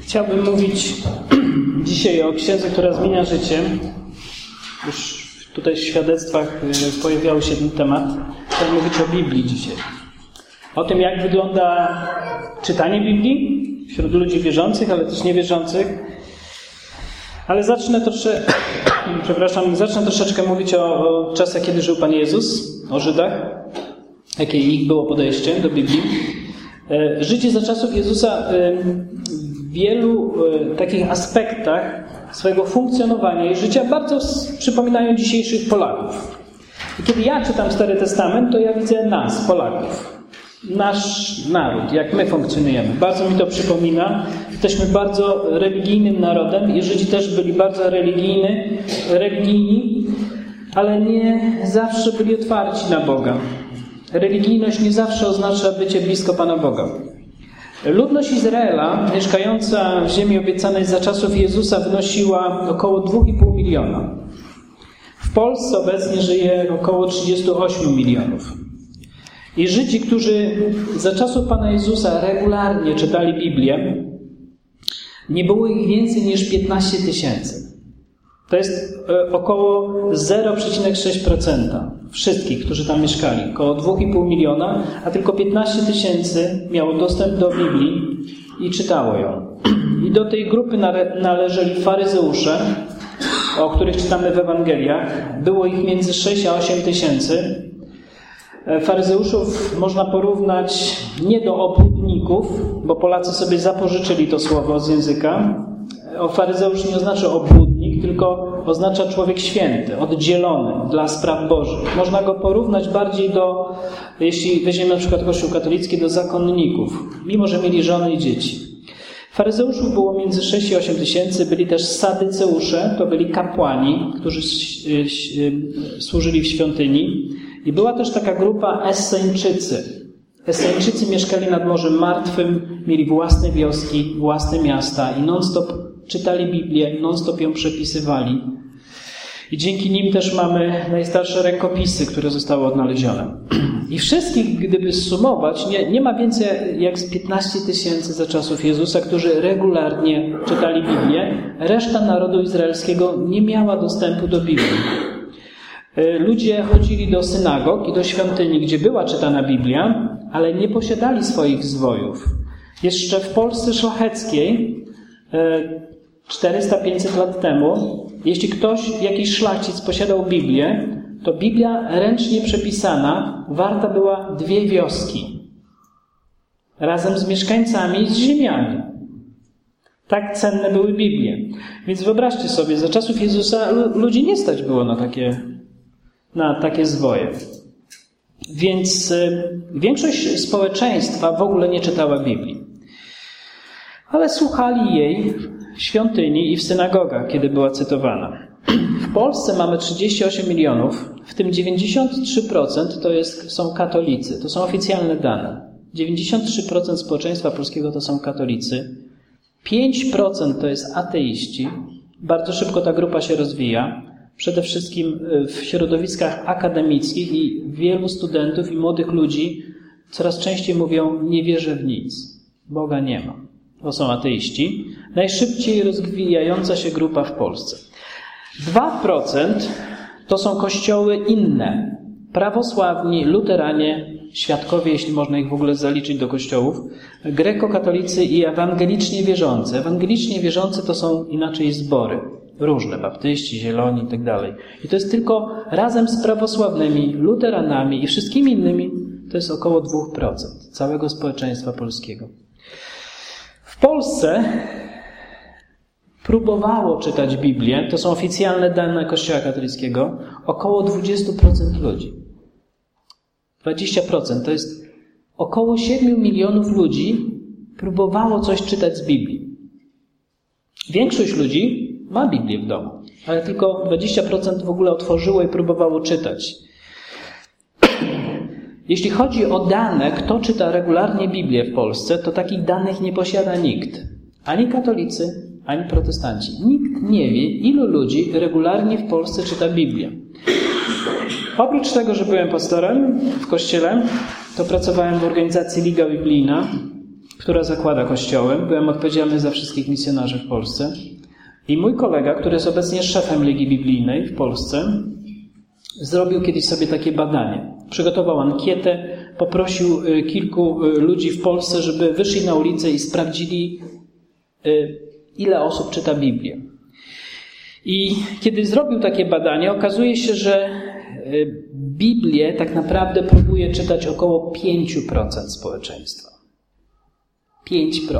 Chciałbym mówić dzisiaj o księdze, która zmienia życie. Już tutaj w świadectwach pojawiał się ten temat. Chciałbym mówić o Biblii dzisiaj. O tym, jak wygląda czytanie Biblii wśród ludzi wierzących, ale też niewierzących. Ale zacznę troszeczkę mówić o czasach, kiedy żył Pan Jezus, o Żydach, jakie ich było podejście do Biblii. Życie za czasów Jezusa w wielu takich aspektach swojego funkcjonowania i życia bardzo przypominają dzisiejszych Polaków. I kiedy ja czytam Stary Testament, to ja widzę nas, Polaków. Nasz naród, jak my funkcjonujemy. Bardzo mi to przypomina. Jesteśmy bardzo religijnym narodem i Żydzi też byli bardzo religijni, ale nie zawsze byli otwarci na Boga. Religijność nie zawsze oznacza bycie blisko Pana Boga. Ludność Izraela, mieszkająca w ziemi obiecanej za czasów Jezusa, wynosiła około 2,5 miliona. W Polsce obecnie żyje około 38 milionów. I Żydzi, którzy za czasów Pana Jezusa regularnie czytali Biblię, nie było ich więcej niż 15 tysięcy. To jest około 0,6% wszystkich, którzy tam mieszkali. Około 2,5 miliona, a tylko 15 tysięcy miało dostęp do Biblii i czytało ją. I do tej grupy należeli faryzeusze, o których czytamy w Ewangeliach. Było ich między 6 a 8 tysięcy. Faryzeuszów można porównać nie do obłudników, bo Polacy sobie zapożyczyli to słowo z języka. Faryzeusz nie oznacza obłudnik, tylko oznacza człowiek święty, oddzielony dla spraw bożych. Można go porównać bardziej do, jeśli weźmiemy na przykład Kościół katolicki, do zakonników, mimo że mieli żony i dzieci. Faryzeuszów było między 6 i 8 tysięcy, byli też sadyceusze, to byli kapłani, którzy służyli w świątyni. I była też taka grupa Esseńczycy. Esseńczycy mieszkali nad Morzem Martwym, mieli własne wioski, własne miasta i non-stop czytali Biblię, non-stop ją przepisywali. I dzięki nim też mamy najstarsze rękopisy, które zostały odnalezione. I wszystkich, gdyby zsumować, nie ma więcej jak z 15 tysięcy za czasów Jezusa, którzy regularnie czytali Biblię. Reszta narodu izraelskiego nie miała dostępu do Biblii. Ludzie chodzili do synagog i do świątyni, gdzie była czytana Biblia, ale nie posiadali swoich zwojów. Jeszcze w Polsce szlacheckiej 400-500 lat temu, jeśli jakiś szlachcic posiadał Biblię, to Biblia ręcznie przepisana warta była 2 wioski. Razem z mieszkańcami, z ziemiami. Tak cenne były Biblie. Więc wyobraźcie sobie, za czasów Jezusa ludzi nie stać było na takie zwoje. Więc większość społeczeństwa w ogóle nie czytała Biblii. Ale słuchali jej w świątyni i w synagogach, kiedy była cytowana. W Polsce mamy 38 milionów, w tym 93% są katolicy. To są oficjalne dane. 93% społeczeństwa polskiego to są katolicy. 5% to jest ateiści. Bardzo szybko ta grupa się rozwija. Przede wszystkim w środowiskach akademickich i wielu studentów i młodych ludzi coraz częściej mówią: nie wierzę w nic, Boga nie ma. To są ateiści. Najszybciej rozwijająca się grupa w Polsce. 2% to są kościoły inne. Prawosławni, luteranie, świadkowie, jeśli można ich w ogóle zaliczyć do kościołów, grekokatolicy i ewangelicznie wierzący. Ewangelicznie wierzący to są inaczej zbory. Różne, baptyści, zieloni i tak dalej. I to jest tylko razem z prawosławnymi, luteranami i wszystkimi innymi, to jest około 2% całego społeczeństwa polskiego. W Polsce próbowało czytać Biblię, to są oficjalne dane Kościoła katolickiego, około 20% ludzi. 20% to jest około 7 milionów ludzi próbowało coś czytać z Biblii. Większość ludzi ma Biblię w domu, ale tylko 20% w ogóle otworzyło i próbowało czytać. Jeśli chodzi o dane, kto czyta regularnie Biblię w Polsce, to takich danych nie posiada nikt. Ani katolicy, ani protestanci. Nikt nie wie, ilu ludzi regularnie w Polsce czyta Biblię. Oprócz tego, że byłem pastorem w kościele, to pracowałem w organizacji Liga Biblijna która zakłada kościoły. Byłem odpowiedzialny za wszystkich misjonarzy w Polsce. I mój kolega, który jest obecnie szefem Legii Biblijnej w Polsce, zrobił kiedyś sobie takie badanie. Przygotował ankietę, poprosił kilku ludzi w Polsce, żeby wyszli na ulicę i sprawdzili, ile osób czyta Biblię. I kiedy zrobił takie badanie, okazuje się, że Biblię tak naprawdę próbuje czytać około 5% społeczeństwa. 5%.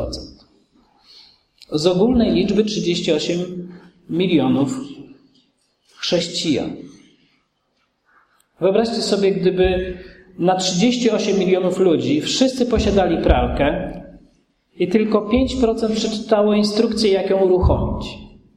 Z ogólnej liczby 38 milionów chrześcijan. Wyobraźcie sobie, gdyby na 38 milionów ludzi wszyscy posiadali pralkę i tylko 5% przeczytało instrukcję, jak ją uruchomić.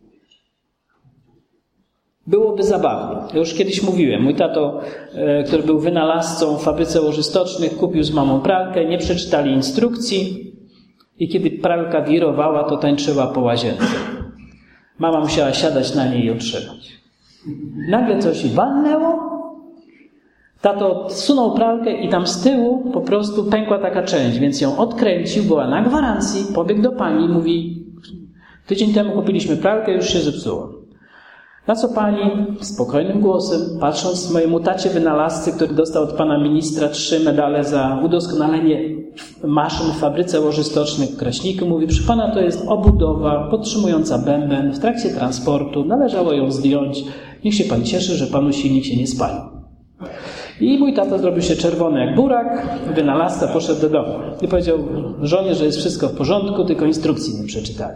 Byłoby zabawnie. Ja już kiedyś mówiłem, mój tato, który był wynalazcą w fabryce łoży stocznych, kupił z mamą pralkę, nie przeczytali instrukcji i kiedy pralka wirowała, to tańczyła po łazience. Mama musiała siadać na niej i ją trzymać. Nagle coś walnęło, tato odsunął pralkę i tam z tyłu po prostu pękła taka część, więc ją odkręcił, była na gwarancji, pobiegł do pani, mówi: tydzień temu kupiliśmy pralkę, już się zepsuło. Na co pani spokojnym głosem, patrząc mojemu tacie wynalazcy, który dostał od pana ministra 3 medale za udoskonalenie maszyn w fabryce łoży stocznych w Kraśniku, mówi: proszę pana, to jest obudowa podtrzymująca bęben w trakcie transportu, należało ją zdjąć, niech się pan cieszy, że panu silnik się nie spali. I mój tata zrobił się czerwony jak burak, wynalazca poszedł do domu i powiedział żonie, że jest wszystko w porządku, tylko instrukcji nie przeczytali.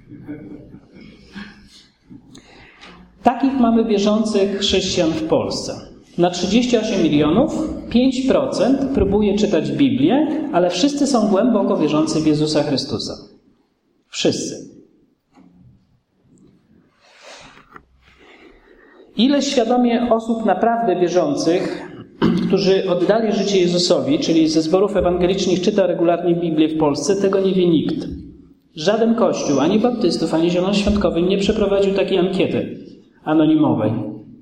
Takich mamy wierzących chrześcijan w Polsce. Na 38 milionów 5% próbuje czytać Biblię, ale wszyscy są głęboko wierzący w Jezusa Chrystusa. Wszyscy. Ile świadomie osób naprawdę wierzących, którzy oddali życie Jezusowi, czyli ze zborów ewangelicznych, czyta regularnie Biblię w Polsce, tego nie wie nikt. Żaden kościół, ani baptystów, ani zielonoświątkowych nie przeprowadził takiej ankiety anonimowej.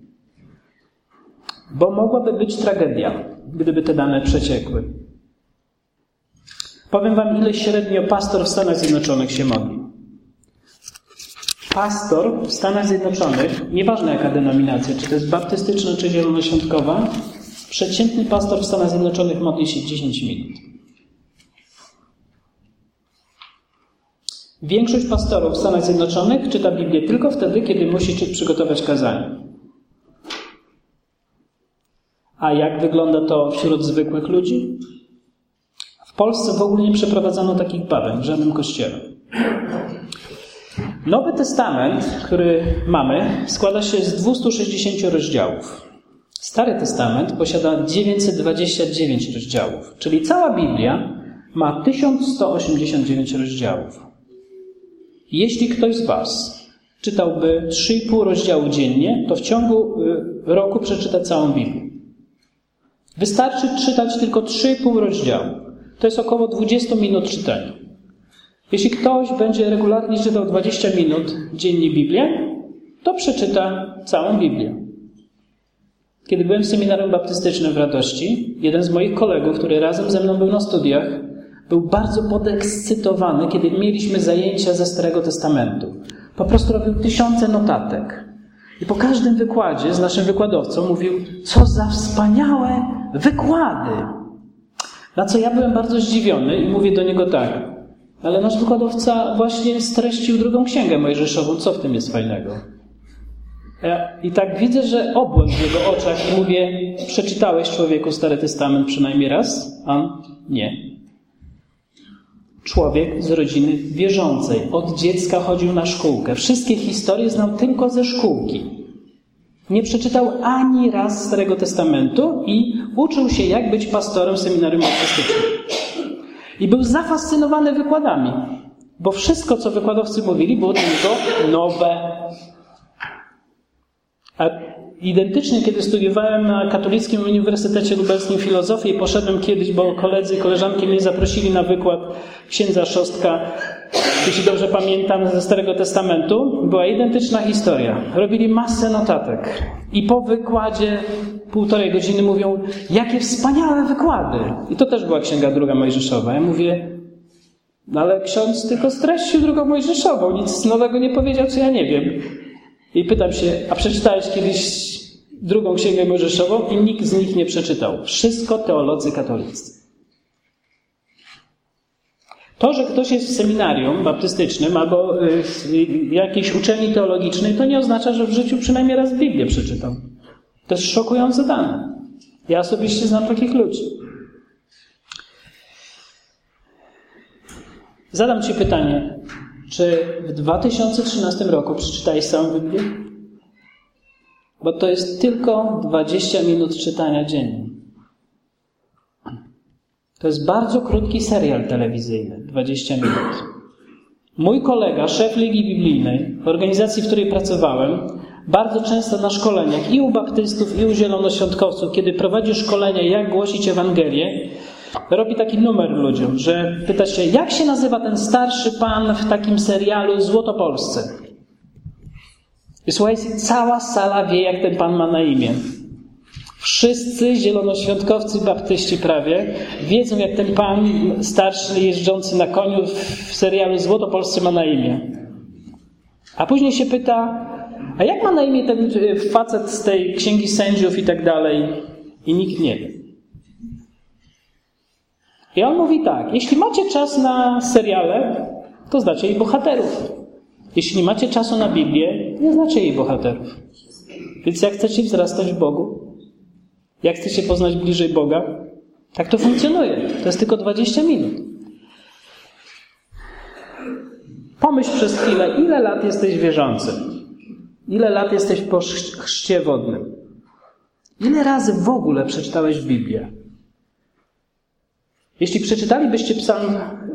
Bo mogłaby być tragedia, gdyby te dane przeciekły. Powiem wam, ile średnio pastor w Stanach Zjednoczonych się modli. Pastor w Stanach Zjednoczonych, nieważne jaka denominacja, czy to jest baptystyczna, czy zielonoświątkowa, przeciętny pastor w Stanach Zjednoczonych modli się 10 minut. Większość pastorów w Stanach Zjednoczonych czyta Biblię tylko wtedy, kiedy musi przygotować kazanie. A jak wygląda to wśród zwykłych ludzi? W Polsce w ogóle nie przeprowadzono takich badań w żadnym kościele. Nowy Testament, który mamy, składa się z 260 rozdziałów. Stary Testament posiada 929 rozdziałów, czyli cała Biblia ma 1189 rozdziałów. Jeśli ktoś z was czytałby 3,5 rozdziału dziennie, to w ciągu roku przeczyta całą Biblię. Wystarczy czytać tylko 3,5 rozdziału. To jest około 20 minut czytania. Jeśli ktoś będzie regularnie czytał 20 minut dziennie Biblię, to przeczyta całą Biblię. Kiedy byłem w seminarium baptystycznym w Radości, jeden z moich kolegów, który razem ze mną był na studiach, był bardzo podekscytowany, kiedy mieliśmy zajęcia ze Starego Testamentu. Po prostu robił tysiące notatek. I po każdym wykładzie z naszym wykładowcą mówił: co za wspaniałe wykłady! Na co ja byłem bardzo zdziwiony i mówię do niego tak: ale nasz wykładowca właśnie streścił 2 Księgę Mojżeszową, co w tym jest fajnego? I tak widzę, że obłęd w jego oczach i mówię: przeczytałeś, człowieku, Stary Testament przynajmniej raz? A nie. Człowiek z rodziny wierzącej. Od dziecka chodził na szkółkę. Wszystkie historie znał tylko ze szkółki. Nie przeczytał ani raz Starego Testamentu i uczył się, jak być pastorem w seminarium baptystycznym. I był zafascynowany wykładami, bo wszystko, co wykładowcy mówili, było dla niego nowe. A identycznie, kiedy studiowałem na Katolickim Uniwersytecie Lubelskim filozofię i poszedłem kiedyś, bo koledzy i koleżanki mnie zaprosili na wykład księdza Szostka, jeśli dobrze pamiętam, ze Starego Testamentu, była identyczna historia. Robili masę notatek i po wykładzie 1,5 godziny mówią: jakie wspaniałe wykłady! I to też była Księga 2 Mojżeszowa. Ja mówię: No ale ksiądz tylko streścił drugą Mojżeszową, nic nowego nie powiedział, co ja nie wiem. I pytam się, a przeczytałeś kiedyś drugą księgę Mojżeszową? I nikt z nich nie przeczytał. Wszystko teolodzy katolicy. To, że ktoś jest w seminarium baptystycznym albo w jakiejś uczelni teologicznej, to nie oznacza, że w życiu przynajmniej raz Biblię przeczytał. To jest szokujące dane. Ja osobiście znam takich ludzi. Zadam Ci pytanie, czy w 2013 roku przeczytałeś całą Biblię? Bo to jest tylko 20 minut czytania dziennie. To jest bardzo krótki serial telewizyjny, 20 minut. Mój kolega, szef Ligi Biblijnej, w organizacji, w której pracowałem, bardzo często na szkoleniach i u baptystów, i u zielonoświątkowców, kiedy prowadzi szkolenia, jak głosić Ewangelię, robi taki numer ludziom, że pyta się, jak się nazywa ten starszy pan w takim serialu Złotopolsce? I słuchajcie, cała sala wie, jak ten pan ma na imię. Wszyscy zielonoświątkowcy, baptyści prawie, wiedzą, jak ten pan starszy jeżdżący na koniu w serialu Złotopolsce ma na imię. A później się pyta, a jak ma na imię ten facet z tej Księgi Sędziów i tak dalej? I nikt nie wie. I on mówi tak, jeśli macie czas na seriale, to znacie jej bohaterów. Jeśli nie macie czasu na Biblię, nie znacie jej bohaterów. Więc jak chcecie wzrastać w Bogu, jak chcecie poznać bliżej Boga, tak to funkcjonuje. To jest tylko 20 minut. Pomyśl przez chwilę, ile lat jesteś wierzący? Ile lat jesteś po chrzcie wodnym? Ile razy w ogóle przeczytałeś Biblię? Jeśli przeczytalibyście Psalm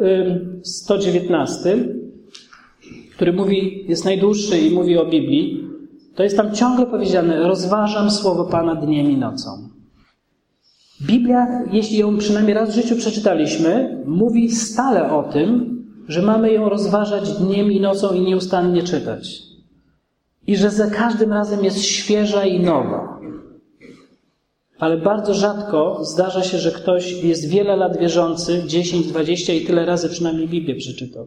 119, który jest najdłuższy i mówi o Biblii, to jest tam ciągle powiedziane, rozważam słowo Pana dniem i nocą. Biblia, jeśli ją przynajmniej raz w życiu przeczytaliśmy, mówi stale o tym, że mamy ją rozważać dniem i nocą i nieustannie czytać. I że za każdym razem jest świeża i nowa. Ale bardzo rzadko zdarza się, że ktoś jest wiele lat wierzący, 10, 20 i tyle razy przynajmniej Biblię przeczytał.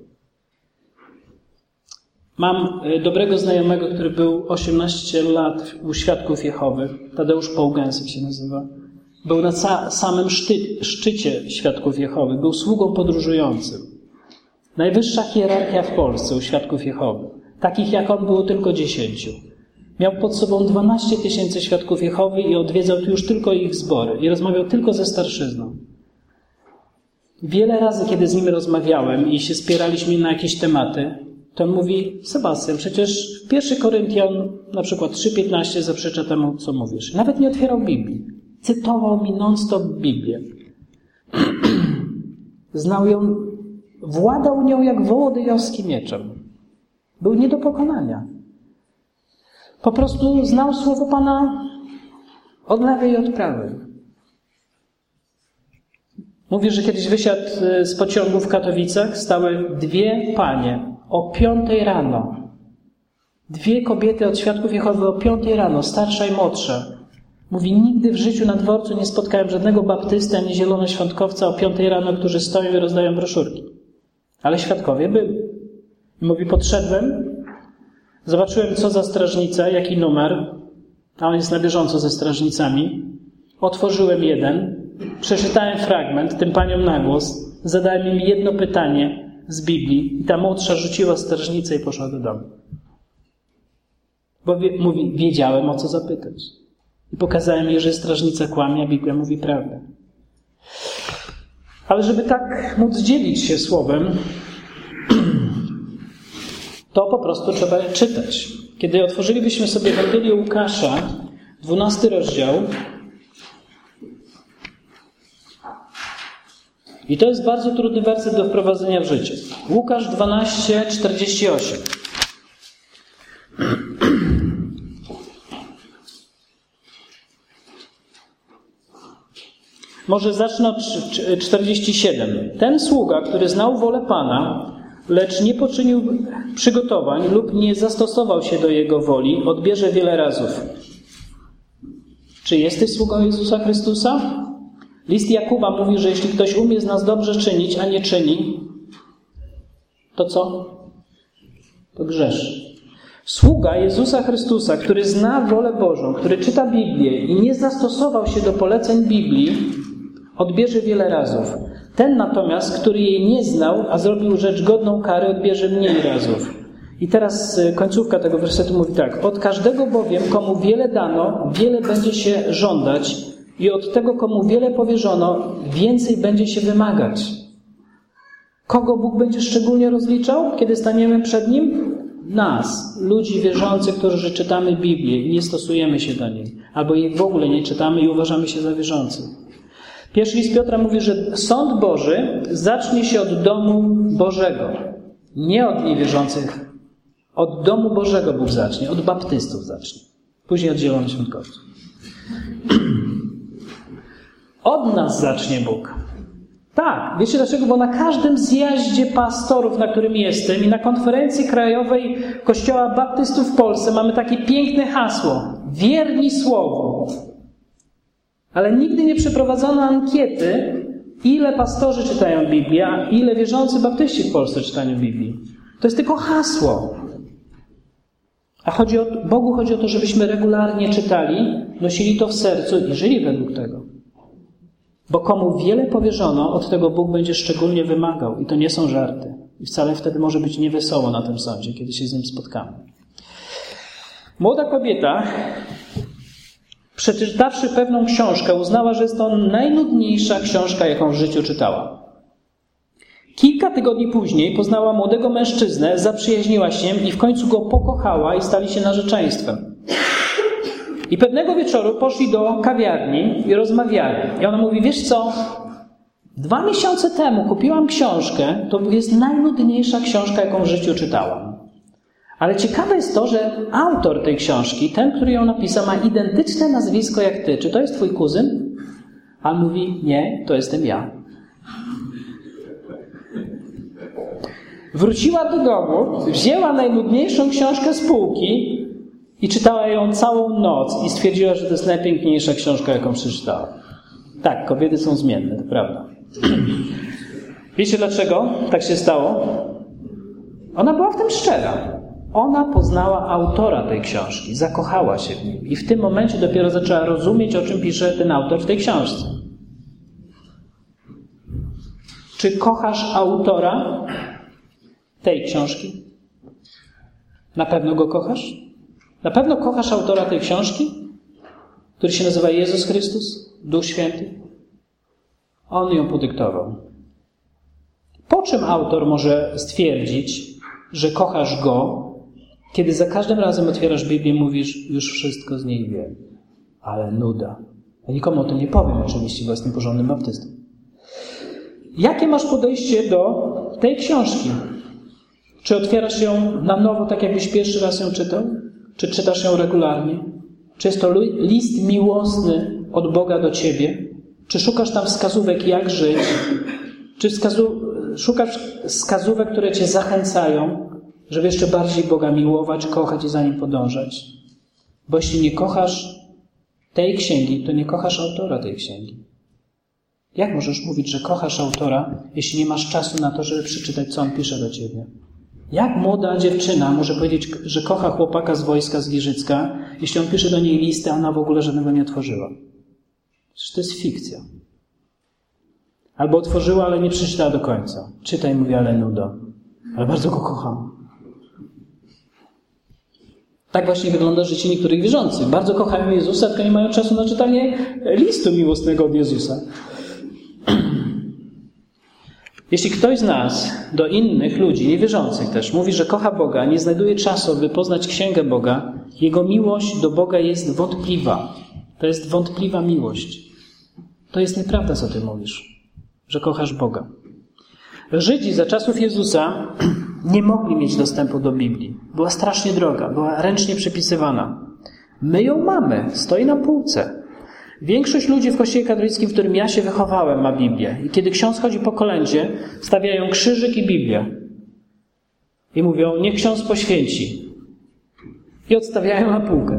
Mam dobrego znajomego, który był 18 lat u Świadków Jehowy. Tadeusz Połgęsek się nazywa. Był na samym szczycie Świadków Jehowy. Był sługą podróżującym. Najwyższa hierarchia w Polsce u Świadków Jehowy. Takich jak on było tylko 10. Miał pod sobą 12 000 Świadków Jehowy i odwiedzał tu już tylko ich zbory. I rozmawiał tylko ze starszyzną. Wiele razy, kiedy z nim rozmawiałem i się spieraliśmy na jakieś tematy, to on mówi, Sebastian, przecież w 1 Koryntian na przykład 3:15 zaprzecza temu, co mówisz. Nawet nie otwierał Biblii. Cytował mi non-stop Biblię. Znał ją, władał nią jak wołodyjowski mieczem. Był nie do pokonania. Po prostu znał słowo Pana od lewej i od prawej. Mówi, że kiedyś wysiadł z pociągu w Katowicach, stały 2 panie o 5 rano. 2 kobiety od Świadków Jehowy o 5 rano, starsza i młodsza. Mówi, nigdy w życiu na dworcu nie spotkałem żadnego baptysty ani zielonoświątkowca o 5 rano, którzy stoją i rozdają broszurki. Ale świadkowie byli. Mówi, podszedłem, zobaczyłem, co za strażnica, jaki numer, a on jest na bieżąco ze strażnicami. Otworzyłem jeden, przeczytałem fragment tym paniom na głos, zadałem im jedno pytanie z Biblii i ta młodsza rzuciła strażnicę i poszła do domu. Bo mówi, wiedziałem, o co zapytać. I pokazałem jej, że strażnica kłamie, a Biblia mówi prawdę. Ale żeby tak móc dzielić się słowem, to po prostu trzeba czytać. Kiedy otworzylibyśmy sobie Ewangelię Łukasza, 12 rozdział, i to jest bardzo trudny werset do wprowadzenia w życie. Łukasz 12:48. Może zacznę od 47. Ten sługa, który znał wolę Pana, lecz nie poczynił przygotowań lub nie zastosował się do Jego woli, odbierze wiele razów. Czy jesteś sługą Jezusa Chrystusa? List Jakuba mówi, że jeśli ktoś umie z nas dobrze czynić, a nie czyni, to co? To grzeszy. Sługa Jezusa Chrystusa, który zna wolę Bożą, który czyta Biblię i nie zastosował się do poleceń Biblii, odbierze wiele razów. Ten natomiast, który jej nie znał, a zrobił rzecz godną kary, odbierze mniej razów. I teraz końcówka tego wersetu mówi tak. Od każdego bowiem, komu wiele dano, wiele będzie się żądać i od tego, komu wiele powierzono, więcej będzie się wymagać. Kogo Bóg będzie szczególnie rozliczał, kiedy staniemy przed Nim? Nas, ludzi wierzących, którzy czytamy Biblię i nie stosujemy się do niej. Albo jej w ogóle nie czytamy i uważamy się za wierzących. Pierwszy list Piotra mówi, że sąd Boży zacznie się od domu Bożego. Nie od niewierzących. Od domu Bożego Bóg zacznie. Od baptystów zacznie. Później od zielonoświątkowców. Od nas zacznie Bóg. Tak, wiecie dlaczego? Bo na każdym zjaździe pastorów, na którym jestem i na konferencji krajowej Kościoła Baptystów w Polsce mamy takie piękne hasło. Wierni Słowu. Ale nigdy nie przeprowadzono ankiety, ile pastorzy czytają Biblię, a ile wierzący baptyści w Polsce czytają Biblii. To jest tylko hasło. A Bogu chodzi o to, żebyśmy regularnie czytali, nosili to w sercu i żyli według tego. Bo komu wiele powierzono, od tego Bóg będzie szczególnie wymagał. I to nie są żarty. I wcale wtedy może być niewesoło na tym sądzie, kiedy się z nim spotkamy. Młoda kobieta, przeczytawszy pewną książkę, uznała, że jest to najnudniejsza książka, jaką w życiu czytała. Kilka tygodni później poznała młodego mężczyznę, zaprzyjaźniła się i w końcu go pokochała i stali się narzeczeństwem. I pewnego wieczoru poszli do kawiarni i rozmawiali. I ona mówi, wiesz co, 2 miesiące temu kupiłam książkę, to jest najnudniejsza książka, jaką w życiu czytałam. Ale ciekawe jest to, że autor tej książki, ten, który ją napisał, ma identyczne nazwisko jak ty. Czy to jest twój kuzyn? A on mówi, nie, to jestem ja. Wróciła do domu, wzięła najnudniejszą książkę z półki i czytała ją całą noc i stwierdziła, że to jest najpiękniejsza książka, jaką przeczytała. Tak, kobiety są zmienne, to prawda. Wiecie dlaczego tak się stało? Ona była w tym szczera. Ona poznała autora tej książki, zakochała się w nim i w tym momencie dopiero zaczęła rozumieć, o czym pisze ten autor w tej książce. Czy kochasz autora tej książki? Na pewno go kochasz? Na pewno kochasz autora tej książki, który się nazywa Jezus Chrystus, Duch Święty? On ją podyktował. Po czym autor może stwierdzić, że kochasz go, kiedy za każdym razem otwierasz Biblię i mówisz, już wszystko z niej wiem. Ale nuda. Ja nikomu o tym nie powiem oczywiście, bo jestem porządnym baptystą. Jakie masz podejście do tej książki? Czy otwierasz ją na nowo, tak jakbyś pierwszy raz ją czytał? Czy czytasz ją regularnie? Czy jest to list miłosny od Boga do ciebie? Czy szukasz tam wskazówek, jak żyć? Czy szukasz wskazówek, które cię zachęcają, żeby jeszcze bardziej Boga miłować, kochać i za Nim podążać? Bo jeśli nie kochasz tej księgi, to nie kochasz autora tej księgi. Jak możesz mówić, że kochasz autora, jeśli nie masz czasu na to, żeby przeczytać, co on pisze do ciebie? Jak młoda dziewczyna może powiedzieć, że kocha chłopaka z wojska z Giżycka, jeśli on pisze do niej listy, a ona w ogóle żadnego nie otworzyła? Przecież to jest fikcja. Albo otworzyła, ale nie przeczytała do końca. Czytaj, mówi, ale nuda. Ale bardzo go kocham. Tak właśnie wygląda życie niektórych wierzących. Bardzo kochają Jezusa, tylko nie mają czasu na czytanie listu miłosnego od Jezusa. Jeśli ktoś z nas do innych ludzi, niewierzących też, mówi, że kocha Boga, nie znajduje czasu, by poznać Księgę Boga, jego miłość do Boga jest wątpliwa. To jest wątpliwa miłość. To jest nieprawda, co ty mówisz, że kochasz Boga. Żydzi za czasów Jezusa nie mogli mieć dostępu do Biblii. Była strasznie droga, była ręcznie przepisywana. My ją mamy, stoi na półce. Większość ludzi w Kościele katolickim, w którym ja się wychowałem, ma Biblię. I kiedy ksiądz chodzi po kolędzie, stawiają krzyżyk i Biblię. I mówią, niech ksiądz poświęci. I odstawiają na półkę.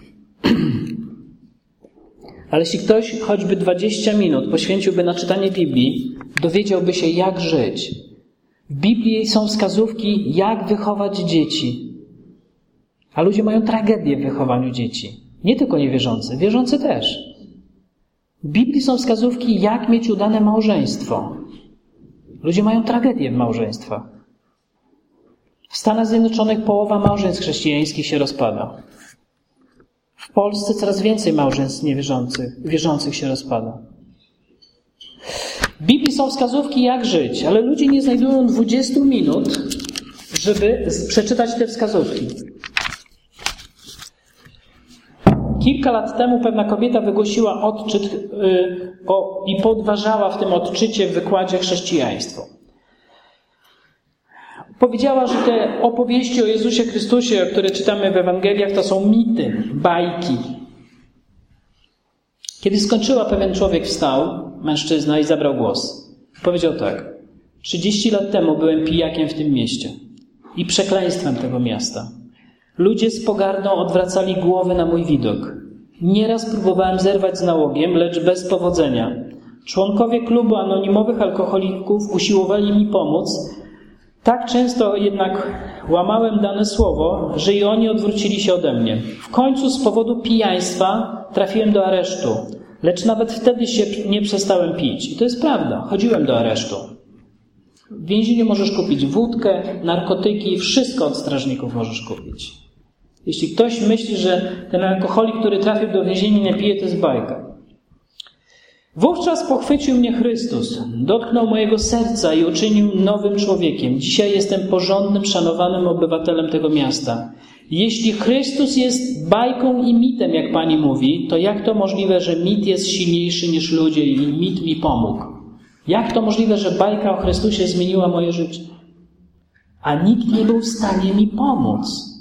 Ale jeśli ktoś choćby 20 minut poświęciłby na czytanie Biblii, dowiedziałby się, jak żyć. W Biblii są wskazówki, jak wychować dzieci. A ludzie mają tragedię w wychowaniu dzieci. Nie tylko niewierzący, wierzący też. W Biblii są wskazówki, jak mieć udane małżeństwo. Ludzie mają tragedię w małżeństwach. W Stanach Zjednoczonych połowa małżeństw chrześcijańskich się rozpada. W Polsce coraz więcej małżeństw wierzących się rozpada. W Biblii są wskazówki, jak żyć, ale ludzie nie znajdują 20 minut, żeby przeczytać te wskazówki. Kilka lat temu pewna kobieta wygłosiła odczyt i podważała w tym odczycie w wykładzie chrześcijaństwo. Powiedziała, że te opowieści o Jezusie Chrystusie, które czytamy w Ewangeliach, to są mity, bajki. Kiedy skończyła, pewien człowiek wstał, mężczyzna, i zabrał głos. Powiedział tak: 30 lat temu byłem pijakiem w tym mieście i przekleństwem tego miasta. Ludzie z pogardą odwracali głowy na mój widok. Nieraz próbowałem zerwać z nałogiem, lecz bez powodzenia. Członkowie klubu anonimowych alkoholików usiłowali mi pomóc. Tak często jednak łamałem dane słowo, że i oni odwrócili się ode mnie. W końcu z powodu pijaństwa trafiłem do aresztu, lecz nawet wtedy się nie przestałem pić. I to jest prawda, chodziłem do aresztu. W więzieniu możesz kupić wódkę, narkotyki, wszystko od strażników możesz kupić. Jeśli ktoś myśli, że ten alkoholik, który trafił do więzienia, nie pije, to jest bajka. Wówczas pochwycił mnie Chrystus, dotknął mojego serca i uczynił nowym człowiekiem. Dzisiaj jestem porządnym, szanowanym obywatelem tego miasta. Jeśli Chrystus jest bajką i mitem, jak Pani mówi, to jak to możliwe, że mit jest silniejszy niż ludzie i mit mi pomógł? Jak to możliwe, że bajka o Chrystusie zmieniła moje życie? A nikt nie był w stanie mi pomóc.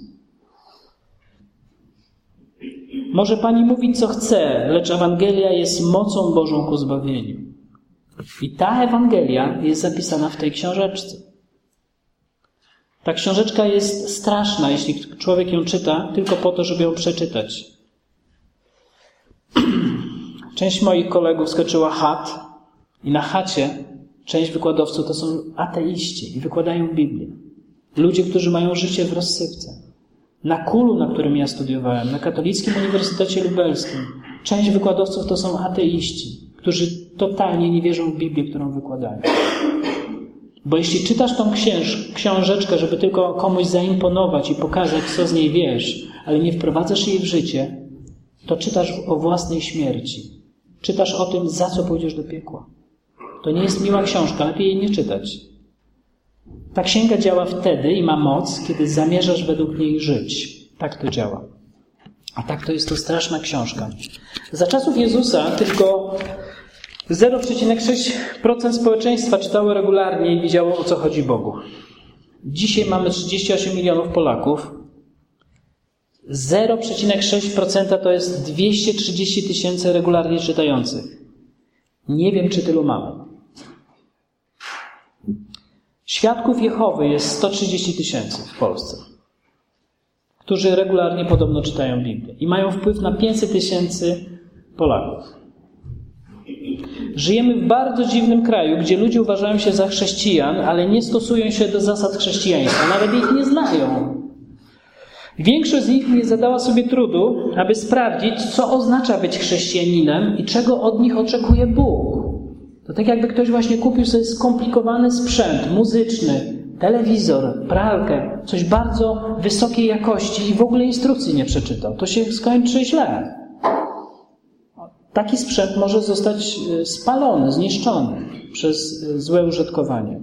Może Pani mówić, co chce, lecz Ewangelia jest mocą Bożą ku zbawieniu. I ta Ewangelia jest zapisana w tej książeczce. Ta książeczka jest straszna, jeśli człowiek ją czyta, tylko po to, żeby ją przeczytać. Część moich kolegów skończyła chat i na chacie część wykładowców to są ateiści i wykładają Biblię. Ludzie, którzy mają życie w rozsypce. Na KUL-u, na którym ja studiowałem, na Katolickim Uniwersytecie Lubelskim, część wykładowców to są ateiści, którzy totalnie nie wierzą w Biblię, którą wykładają. Bo jeśli czytasz tą książeczkę, żeby tylko komuś zaimponować i pokazać, co z niej wiesz, ale nie wprowadzasz jej w życie, to czytasz o własnej śmierci. Czytasz o tym, za co pójdziesz do piekła. To nie jest miła książka, lepiej jej nie czytać. Ta księga działa wtedy i ma moc, kiedy zamierzasz według niej żyć. Tak to działa. A tak to jest to straszna książka. Za czasów Jezusa tylko 0,6% społeczeństwa czytało regularnie i widziało, o co chodzi Bogu. Dzisiaj mamy 38 milionów Polaków. 0,6% to jest 230 000 regularnie czytających. Nie wiem, czy tylu mamy. Świadków Jehowy jest 130 000 w Polsce, którzy regularnie podobno czytają Biblię i mają wpływ na 500 000 Polaków. Żyjemy w bardzo dziwnym kraju, gdzie ludzie uważają się za chrześcijan, ale nie stosują się do zasad chrześcijaństwa, nawet ich nie znają. Większość z nich nie zadała sobie trudu, aby sprawdzić, co oznacza być chrześcijaninem i czego od nich oczekuje Bóg. To tak jakby ktoś właśnie kupił sobie skomplikowany sprzęt muzyczny, telewizor, pralkę, coś bardzo wysokiej jakości i w ogóle instrukcji nie przeczytał. To się skończy źle. Taki sprzęt może zostać spalony, zniszczony przez złe użytkowanie.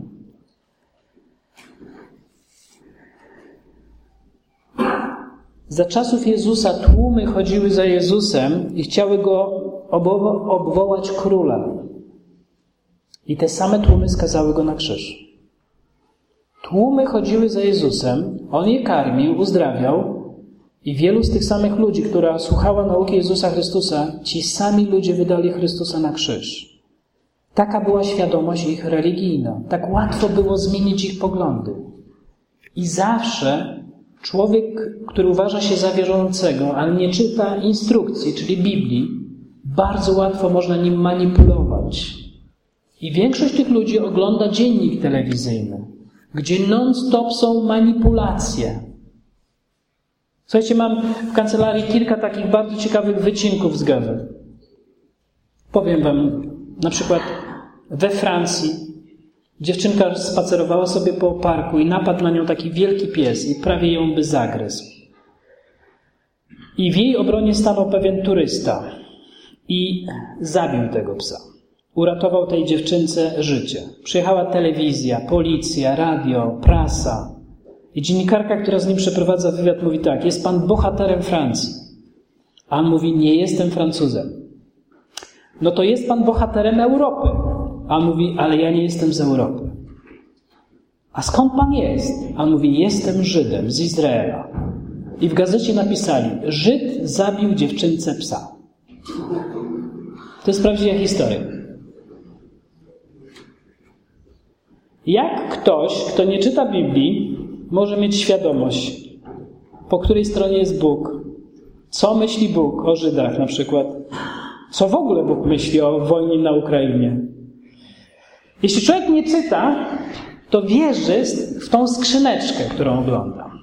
Za czasów Jezusa tłumy chodziły za Jezusem i chciały Go obwołać króla. I te same tłumy skazały Go na krzyż. Tłumy chodziły za Jezusem, On je karmił, uzdrawiał i wielu z tych samych ludzi, która słuchała nauki Jezusa Chrystusa, ci sami ludzie wydali Chrystusa na krzyż. Taka była świadomość ich religijna. Tak łatwo było zmienić ich poglądy. I zawsze człowiek, który uważa się za wierzącego, ale nie czyta instrukcji, czyli Biblii, bardzo łatwo można nim manipulować. I większość tych ludzi ogląda dziennik telewizyjny. gdzie non-stop są manipulacje. Słuchajcie, mam w kancelarii kilka takich bardzo ciekawych wycinków z gazet. Powiem wam, na przykład we Francji dziewczynka spacerowała sobie po parku i napadł na nią taki wielki pies i prawie ją by zagryzł. I w jej obronie stanął pewien turysta i zabił tego psa. Uratował tej dziewczynce życie. Przyjechała telewizja, policja, radio, prasa. I dziennikarka, która z nim przeprowadza wywiad, mówi tak: jest pan bohaterem Francji. A on mówi: nie jestem Francuzem. No to jest pan bohaterem Europy. A on mówi: ale ja nie jestem z Europy. A skąd pan jest? A on mówi: jestem Żydem z Izraela. I w gazecie napisali: Żyd zabił dziewczynce psa. To jest prawdziwa historia. Jak ktoś, kto nie czyta Biblii, może mieć świadomość, po której stronie jest Bóg? Co myśli Bóg o Żydach na przykład? Co w ogóle Bóg myśli o wojnie na Ukrainie? Jeśli człowiek nie czyta, to wierzy w tą skrzyneczkę, którą ogląda.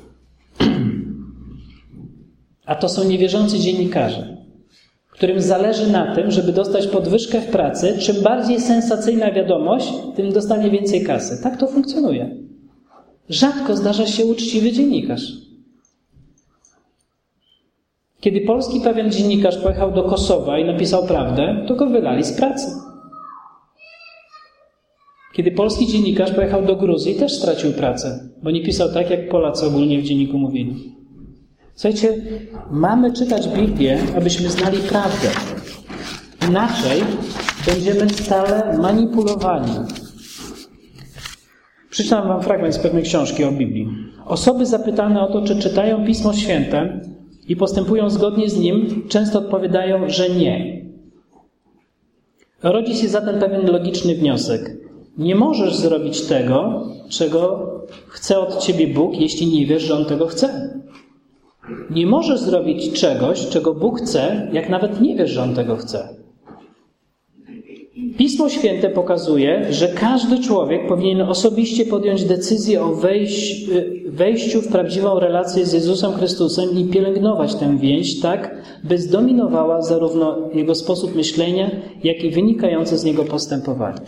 A to są niewierzący dziennikarze, którym zależy na tym, żeby dostać podwyżkę w pracy. Czym bardziej sensacyjna wiadomość, tym dostanie więcej kasy. Tak to funkcjonuje. Rzadko zdarza się uczciwy dziennikarz. Kiedy polski pewien dziennikarz pojechał do Kosowa i napisał prawdę, to go wylali z pracy. Kiedy polski dziennikarz pojechał do Gruzji, też stracił pracę, bo nie pisał tak, jak Polacy ogólnie w dzienniku mówili. Słuchajcie, mamy czytać Biblię, abyśmy znali prawdę. Inaczej będziemy stale manipulowani. Przeczytam wam fragment z pewnej książki o Biblii. Osoby zapytane o to, czy czytają Pismo Święte i postępują zgodnie z nim, często odpowiadają, że nie. Rodzi się zatem pewien logiczny wniosek. Nie możesz zrobić tego, czego chce od ciebie Bóg, jeśli nie wiesz, że On tego chce. Nie możesz zrobić czegoś, czego Bóg chce, jak nawet nie wiesz, że On tego chce. Pismo Święte pokazuje, że każdy człowiek powinien osobiście podjąć decyzję o wejściu w prawdziwą relację z Jezusem Chrystusem i pielęgnować tę więź tak, by zdominowała zarówno jego sposób myślenia, jak i wynikające z niego postępowanie.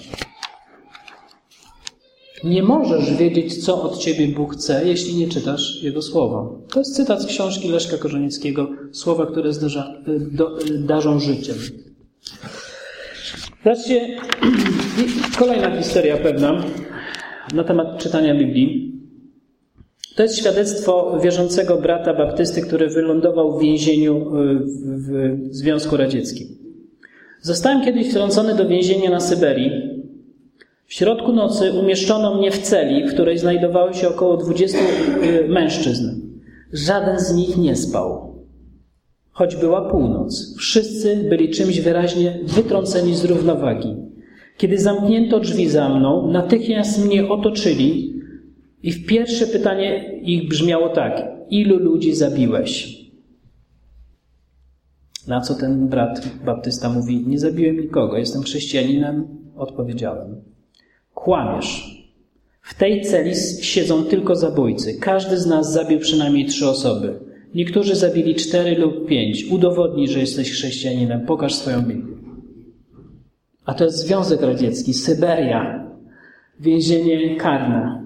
Nie możesz wiedzieć, co od ciebie Bóg chce, jeśli nie czytasz Jego Słowa. To jest cytat z książki Leszka Korzenieckiego, słowa, które darzą życiem. Zobaczcie, kolejna historia pewna na temat czytania Biblii. To jest świadectwo wierzącego brata baptysty, który wylądował w więzieniu w Związku Radzieckim. Zostałem kiedyś wtrącony do więzienia na Syberii. W środku nocy umieszczono mnie w celi, w której znajdowało się około 20 mężczyzn. Żaden z nich nie spał. Choć była północ. Wszyscy byli czymś wyraźnie wytrąceni z równowagi. Kiedy zamknięto drzwi za mną, natychmiast mnie otoczyli i pierwsze pytanie ich brzmiało tak: ilu ludzi zabiłeś? Na co ten brat baptysta mówi: nie zabiłem nikogo, jestem chrześcijaninem. Odpowiedziałem: kłamiesz. W tej celi siedzą tylko zabójcy. Każdy z nas zabił przynajmniej 3 osoby. Niektórzy zabili 4 lub 5. Udowodnij, że jesteś chrześcijaninem. Pokaż swoją Biblię. A to jest Związek Radziecki, Syberia, więzienie karne.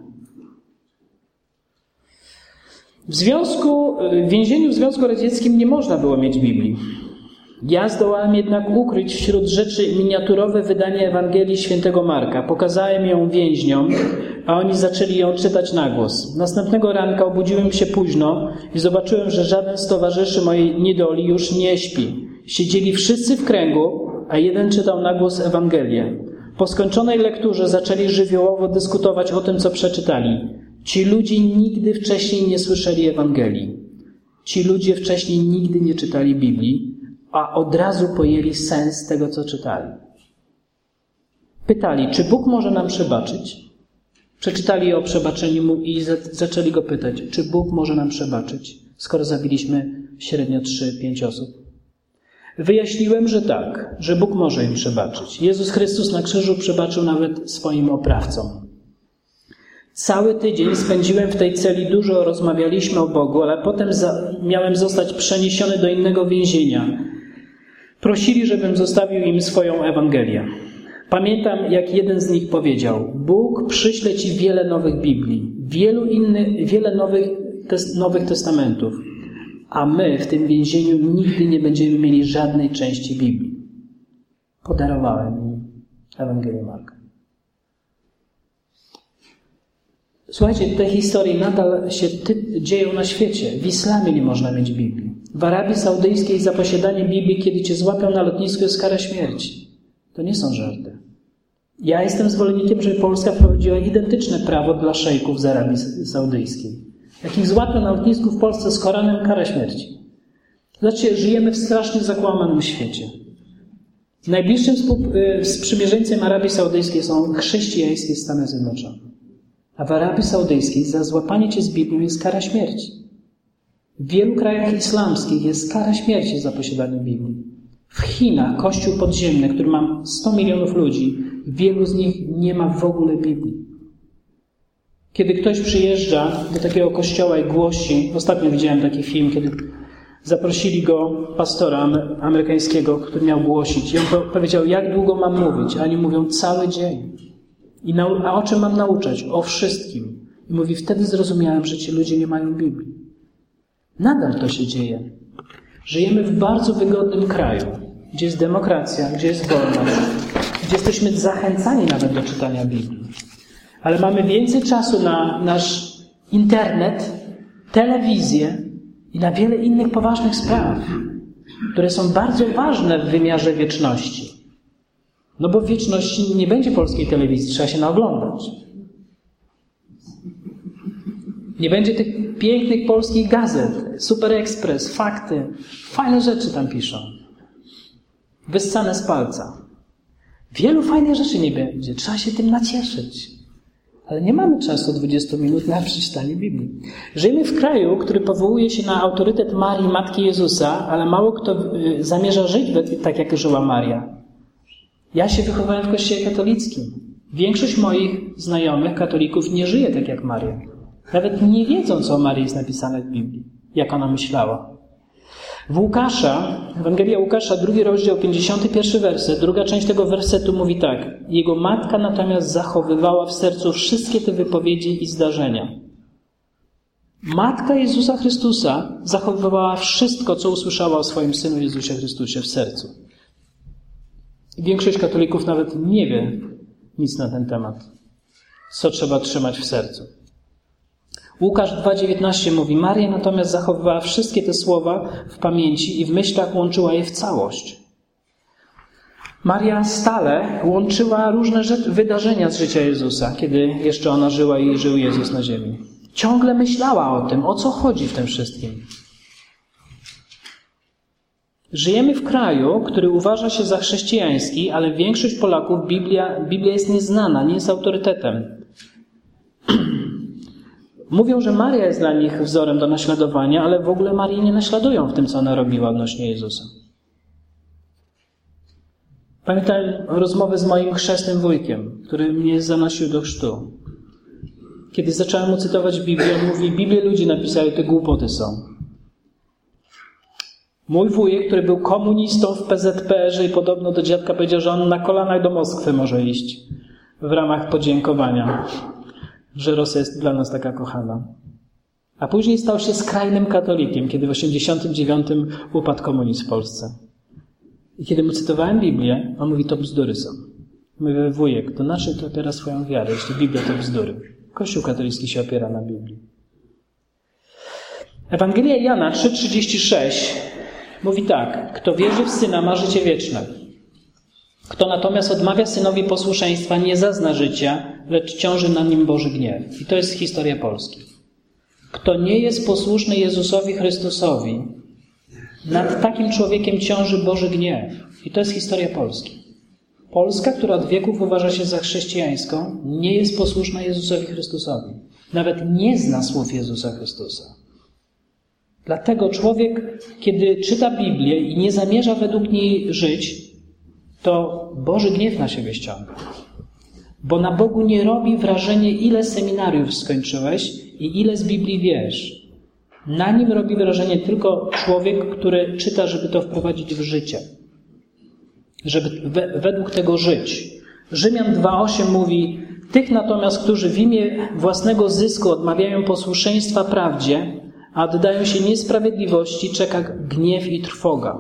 W więzieniu w Związku Radzieckim nie można było mieć Biblii. Ja zdołałem jednak ukryć wśród rzeczy miniaturowe wydanie Ewangelii Świętego Marka. Pokazałem ją więźniom, a oni zaczęli ją czytać na głos. Następnego ranka obudziłem się późno i zobaczyłem, że żaden z towarzyszy mojej niedoli już nie śpi. Siedzieli wszyscy w kręgu, a jeden czytał na głos Ewangelię. Po skończonej lekturze zaczęli żywiołowo dyskutować o tym, co przeczytali. Ci ludzie nigdy wcześniej nie słyszeli Ewangelii. Ci ludzie wcześniej nigdy nie czytali Biblii, a od razu pojęli sens tego, co czytali. Pytali, czy Bóg może nam przebaczyć? Przeczytali o przebaczeniu mu i zaczęli go pytać, czy Bóg może nam przebaczyć, skoro zabiliśmy średnio 3-5 osób. Wyjaśniłem, że tak, że Bóg może im przebaczyć. Jezus Chrystus na krzyżu przebaczył nawet swoim oprawcom. Cały tydzień spędziłem w tej celi, dużo rozmawialiśmy o Bogu, ale potem miałem zostać przeniesiony do innego więzienia. Prosili, żebym zostawił im swoją Ewangelię. Pamiętam, jak jeden z nich powiedział: Bóg przyśle ci wiele nowych Biblii, wiele nowych testamentów, a my w tym więzieniu nigdy nie będziemy mieli żadnej części Biblii. Podarowałem im Ewangelię Marka. Słuchajcie, te historie nadal się dzieją na świecie. W islamie nie można mieć Biblii. W Arabii Saudyjskiej za posiadanie Biblii, kiedy cię złapią na lotnisku, jest kara śmierci. To nie są żarty. Ja jestem zwolennikiem, żeby Polska wprowadziła identyczne prawo dla szejków z Arabii Saudyjskiej. Jak ich złapią na lotnisku w Polsce z Koranem, kara śmierci. Znaczy, żyjemy w strasznie zakłamanym świecie. Najbliższym sprzymierzeńcem Arabii Saudyjskiej są chrześcijańskie Stany Zjednoczone. A w Arabii Saudyjskiej za złapanie cię z Biblią jest kara śmierci. W wielu krajach islamskich jest kara śmierci za posiadanie Biblii. W Chinach kościół podziemny, który ma 100 milionów ludzi, wielu z nich nie ma w ogóle Biblii. Kiedy ktoś przyjeżdża do takiego kościoła i głosi, ostatnio widziałem taki film, kiedy zaprosili go pastora amerykańskiego, który miał głosić. I on powiedział, jak długo mam mówić? A oni mówią, cały dzień. A o czym mam nauczać? O wszystkim. I mówi, wtedy zrozumiałem, że ci ludzie nie mają Biblii. Nadal to się dzieje. Żyjemy w bardzo wygodnym kraju, gdzie jest demokracja, gdzie jest wolność, gdzie jesteśmy zachęcani nawet do czytania Biblii. Ale mamy więcej czasu na nasz internet, telewizję i na wiele innych poważnych spraw, które są bardzo ważne w wymiarze wieczności. No bo w wieczności nie będzie polskiej telewizji, trzeba się naoglądać. Nie będzie tych pięknych polskich gazet, Super Express, Fakty. Fajne rzeczy tam piszą. Wyssane z palca. Wielu fajnych rzeczy nie będzie. Trzeba się tym nacieszyć. Ale nie mamy czasu 20 minut na przeczytanie Biblii. Żyjemy w kraju, który powołuje się na autorytet Marii, Matki Jezusa, ale mało kto zamierza żyć tak, jak żyła Maria. Ja się wychowałem w kościele katolickim. Większość moich znajomych katolików nie żyje tak jak Maria. Nawet nie wiedzą, co o Marii jest napisane w Biblii, jak ona myślała. W Łukasza, Ewangelia Łukasza, 2 rozdział, 51 werset, druga część tego wersetu mówi tak. Jego matka natomiast zachowywała w sercu wszystkie te wypowiedzi i zdarzenia. Matka Jezusa Chrystusa zachowywała wszystko, co usłyszała o swoim Synu Jezusie Chrystusie w sercu. Większość katolików nawet nie wie nic na ten temat, co trzeba trzymać w sercu. Łukasz 2,19 mówi, Maria natomiast zachowywała wszystkie te słowa w pamięci i w myślach łączyła je w całość. Maria stale łączyła różne wydarzenia z życia Jezusa, kiedy jeszcze ona żyła i żył Jezus na ziemi. Ciągle myślała o tym, o co chodzi w tym wszystkim. Żyjemy w kraju, który uważa się za chrześcijański, ale większość Polaków Biblia jest nieznana, nie jest autorytetem. Mówią, że Maria jest dla nich wzorem do naśladowania, ale w ogóle Marii nie naśladują w tym, co ona robiła odnośnie Jezusa. Pamiętam rozmowę z moim chrzestnym wujkiem, który mnie zanosił do chrztu. Kiedy zacząłem mu cytować Biblię, on mówi, Biblię ludzie napisali, te głupoty są. Mój wujek, który był komunistą w PZPR-ze i podobno do dziadka powiedział, że on na kolanach do Moskwy może iść w ramach podziękowania, że Rosja jest dla nas taka kochana. A później stał się skrajnym katolikiem, kiedy w 1989 upadł komunizm w Polsce. I kiedy mu cytowałem Biblię, on mówi, to bzdury są. Mówię, wujek, to na czym to opiera swoją wiarę, jeśli Biblia to bzdury? Kościół katolicki się opiera na Biblii. Ewangelia Jana 3,36 mówi tak, kto wierzy w Syna ma życie wieczne. Kto natomiast odmawia Synowi posłuszeństwa nie zazna życia, lecz ciąży na nim Boży gniew. I to jest historia Polski. Kto nie jest posłuszny Jezusowi Chrystusowi, nad takim człowiekiem ciąży Boży gniew. I to jest historia Polski. Polska, która od wieków uważa się za chrześcijańską, nie jest posłuszna Jezusowi Chrystusowi. Nawet nie zna słów Jezusa Chrystusa. Dlatego człowiek, kiedy czyta Biblię i nie zamierza według niej żyć, to Boży gniew na siebie ściąga. Bo na Bogu nie robi wrażenia, ile seminariów skończyłeś i ile z Biblii wiesz. Na nim robi wrażenie tylko człowiek, który czyta, żeby to wprowadzić w życie. Żeby według tego żyć. Rzymian 2:8 mówi: tych natomiast, którzy w imię własnego zysku odmawiają posłuszeństwa prawdzie, a oddają się niesprawiedliwości, czeka gniew i trwoga.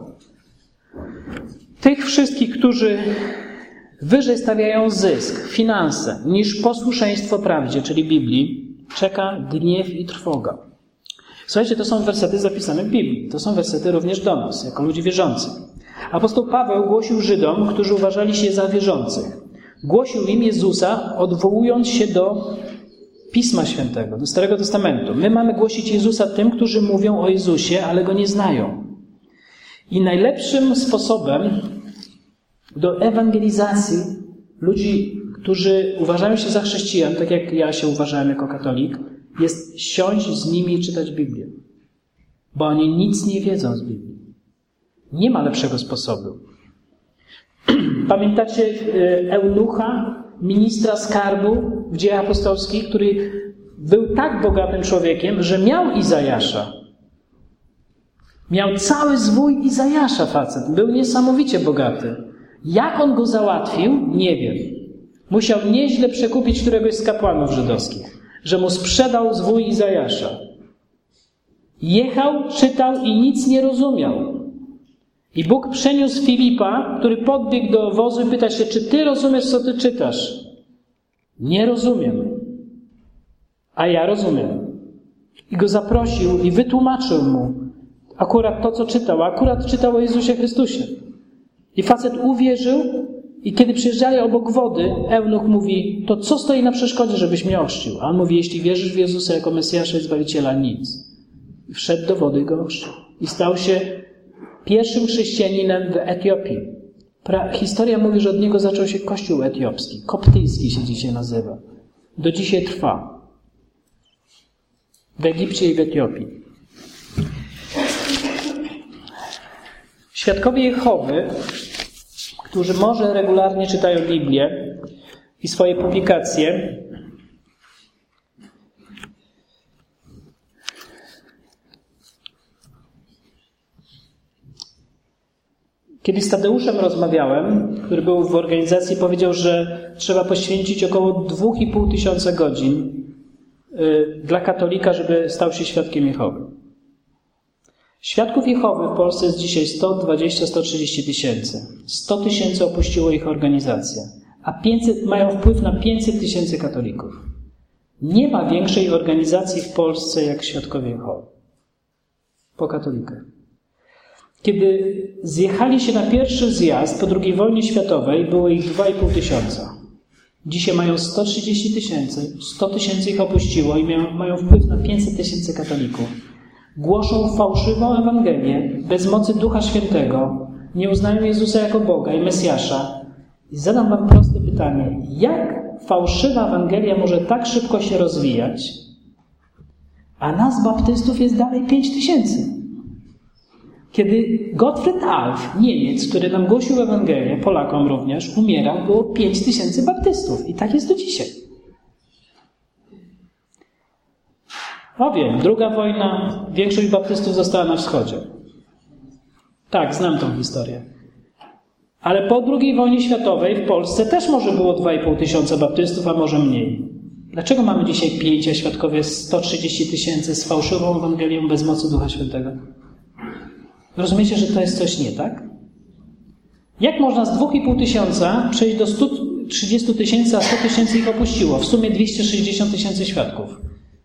Tych wszystkich, którzy wyżej stawiają zysk, finanse, niż posłuszeństwo prawdzie, czyli Biblii, czeka gniew i trwoga. Słuchajcie, to są wersety zapisane w Biblii. To są wersety również do nas, jako ludzi wierzących. Apostoł Paweł głosił Żydom, którzy uważali się za wierzących. Głosił im Jezusa, odwołując się do Pisma Świętego, do Starego Testamentu. My mamy głosić Jezusa tym, którzy mówią o Jezusie, ale Go nie znają. I najlepszym sposobem do ewangelizacji ludzi, którzy uważają się za chrześcijan, tak jak ja się uważałem jako katolik, jest siąść z nimi i czytać Biblię. Bo oni nic nie wiedzą z Biblii. Nie ma lepszego sposobu. Pamiętacie eunucha, ministra skarbu w Dziejach Apostolskich, który był tak bogatym człowiekiem, że miał Izajasza. Miał cały zwój Izajasza facet. Był niesamowicie bogaty. Jak on go załatwił? Nie wiem. Musiał nieźle przekupić któregoś z kapłanów żydowskich, że mu sprzedał zwój Izajasza. Jechał, czytał i nic nie rozumiał. I Bóg przeniósł Filipa, który podbiegł do wozu i pyta się: czy ty rozumiesz, co ty czytasz? Nie rozumiem. A ja rozumiem. I go zaprosił i wytłumaczył mu akurat to, co czytał. Akurat czytał o Jezusie Chrystusie. I facet uwierzył i kiedy przyjeżdżali obok wody, eunuch mówi: to co stoi na przeszkodzie, żebyś mnie ochrzcił? A on mówi: jeśli wierzysz w Jezusa jako Mesjasza i Zbawiciela, nic. I wszedł do wody i go ochrzcił. I stał się pierwszym chrześcijaninem w Etiopii. Historia mówi, że od niego zaczął się kościół etiopski. Koptyjski się dzisiaj nazywa. Do dzisiaj trwa. W Egipcie i w Etiopii. Świadkowie Jehowy, którzy może regularnie czytają Biblię i swoje publikacje, kiedy z Tadeuszem rozmawiałem, który był w organizacji, powiedział, że trzeba poświęcić około 2500 godzin dla katolika, żeby stał się świadkiem Jehowy. Świadków Jehowy w Polsce jest dzisiaj 120-130 tysięcy. 100 tysięcy opuściło ich organizację, a 500 mają wpływ na 500 tysięcy katolików. Nie ma większej organizacji w Polsce jak Świadkowie Jehowy. Po katolikach. Kiedy zjechali się na pierwszy zjazd po II wojnie światowej, było ich 2,5 tysiąca. Dzisiaj mają 130 tysięcy, 100 tysięcy ich opuściło i mają wpływ na 500 tysięcy katolików. Głoszą fałszywą Ewangelię, bez mocy Ducha Świętego, nie uznają Jezusa jako Boga i Mesjasza. I zadam wam proste pytanie: jak fałszywa Ewangelia może tak szybko się rozwijać, a nas baptystów jest dalej 5 tysięcy? Kiedy Gottfried Alf, Niemiec, który nam głosił Ewangelię, Polakom również, umierał, było 5 tysięcy baptystów. I tak jest do dzisiaj. Wiem, II wojna, większość baptystów została na wschodzie. Tak, znam tą historię. Ale po II wojnie światowej w Polsce też może było 2,5 tysiąca baptystów, a może mniej. Dlaczego mamy dzisiaj 5, a świadkowie 130 tysięcy z fałszywą Ewangelią bez mocy Ducha Świętego? Rozumiecie, że to jest coś nie tak? Jak można z 2,5 tysiąca przejść do 130 tysięcy, a 100 tysięcy ich opuściło? W sumie 260 tysięcy świadków.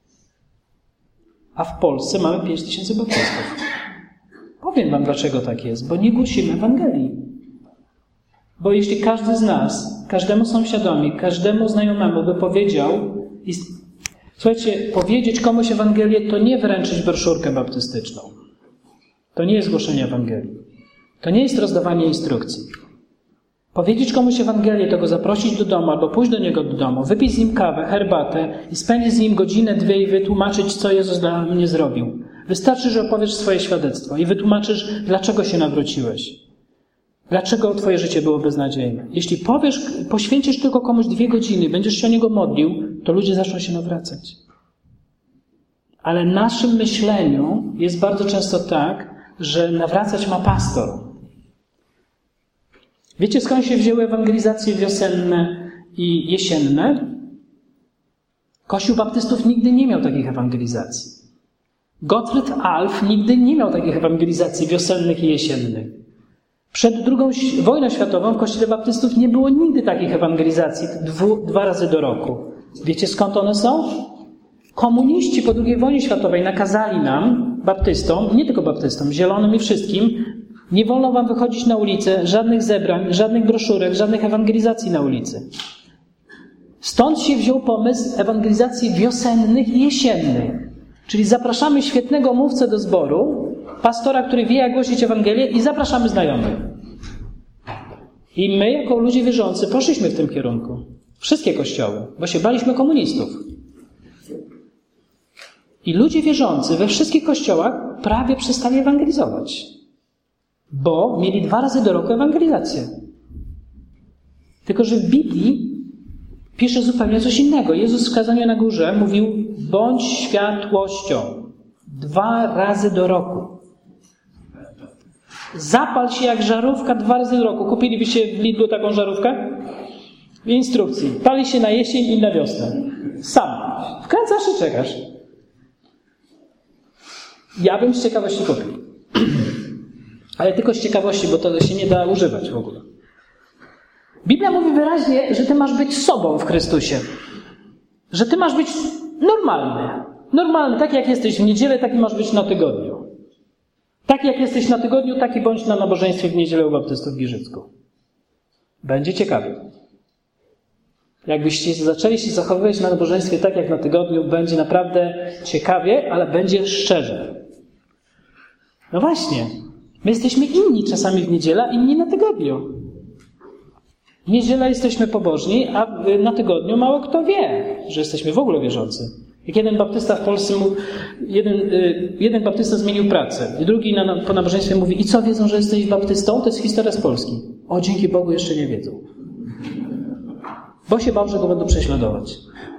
A w Polsce mamy 5 tysięcy baptystów. Powiem wam, dlaczego tak jest. Bo nie głosimy Ewangelii. Bo jeśli każdy z nas, każdemu sąsiadowi, każdemu znajomemu by powiedział... Słuchajcie, powiedzieć komuś Ewangelię to nie wręczyć broszurkę baptystyczną. To nie jest głoszenie Ewangelii. To nie jest rozdawanie instrukcji. Powiedzieć komuś Ewangelię, to go zaprosić do domu albo pójść do niego do domu, wypić z nim kawę, herbatę i spędzić z nim godzinę, 2 i wytłumaczyć, co Jezus dla mnie zrobił. Wystarczy, że opowiesz swoje świadectwo i wytłumaczysz, dlaczego się nawróciłeś. Dlaczego twoje życie było beznadziejne? Jeśli poświęcisz tylko komuś 2 godziny, będziesz się o niego modlił, to ludzie zaczną się nawracać. Ale w naszym myśleniu jest bardzo często tak, że nawracać ma pastor. Wiecie, skąd się wzięły ewangelizacje wiosenne i jesienne? Kościół baptystów nigdy nie miał takich ewangelizacji. Gottfried Alf nigdy nie miał takich ewangelizacji wiosennych i jesiennych. Przed II wojną światową w Kościele baptystów nie było nigdy takich ewangelizacji 2 razy do roku. Wiecie, skąd one są? Komuniści po II wojnie światowej nakazali nam, baptystom, nie tylko baptystom, zielonym i wszystkim, nie wolno wam wychodzić na ulicę, żadnych zebrań, żadnych broszurek, żadnych ewangelizacji na ulicy. Stąd się wziął pomysł ewangelizacji wiosennych i jesiennych. Czyli zapraszamy świetnego mówcę do zboru, pastora, który wie, jak głosić Ewangelię, i zapraszamy znajomych. I my, jako ludzie wierzący, poszliśmy w tym kierunku. Wszystkie kościoły, bo się baliśmy komunistów. I ludzie wierzący we wszystkich kościołach prawie przestali ewangelizować. Bo mieli 2 razy do roku ewangelizację. Tylko że w Biblii pisze zupełnie coś innego. Jezus w kazaniu na górze mówił: bądź światłością 2 razy do roku. Zapal się jak żarówka 2 razy do roku. Kupilibyście w Lidlu taką żarówkę? W instrukcji. Pali się na jesień i na wiosnę. Sam. Wkręcasz i czekasz. Ja bym z ciekawości kupił. Ale tylko z ciekawości, bo to się nie da używać w ogóle. Biblia mówi wyraźnie, że ty masz być sobą w Chrystusie. Że ty masz być normalny. Normalny, tak jak jesteś w niedzielę, taki masz być na tygodniu. Tak jak jesteś na tygodniu, taki bądź na nabożeństwie w niedzielę u baptystów w Giżycku. Będzie ciekawie. Jakbyście zaczęli się zachowywać na nabożeństwie tak jak na tygodniu, będzie naprawdę ciekawie, ale będzie szczerze. No właśnie. My jesteśmy inni czasami w niedzielę, a inni na tygodniu. W niedzielę jesteśmy pobożni, a na tygodniu mało kto wie, że jesteśmy w ogóle wierzący. Jak jeden baptysta w Polsce jeden baptysta zmienił pracę, drugi po nabożeństwie mówi: i co, wiedzą, że jesteś baptystą? To jest historia z Polski. O, dzięki Bogu jeszcze nie wiedzą. Bo się bał, że go będą prześladować.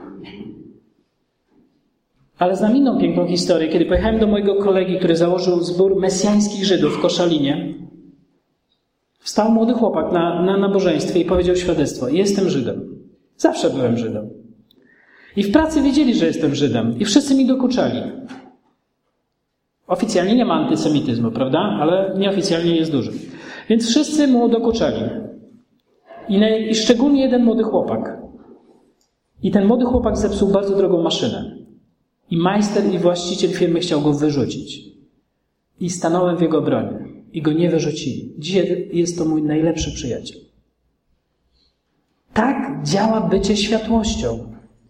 Ale znam inną piękną historię. Kiedy pojechałem do mojego kolegi, który założył zbór mesjańskich Żydów w Koszalinie, wstał młody chłopak na nabożeństwie i powiedział świadectwo: jestem Żydem. Zawsze byłem Żydem. I w pracy wiedzieli, że jestem Żydem. I wszyscy mi dokuczali. Oficjalnie nie ma antysemityzmu, prawda? Ale nieoficjalnie jest duży. Więc wszyscy mu dokuczali. I szczególnie jeden młody chłopak. I ten młody chłopak zepsuł bardzo drogą maszynę. I majster i właściciel firmy chciał go wyrzucić. I stanąłem w jego obronie. I go nie wyrzucili. Dzisiaj jest to mój najlepszy przyjaciel. Tak działa bycie światłością.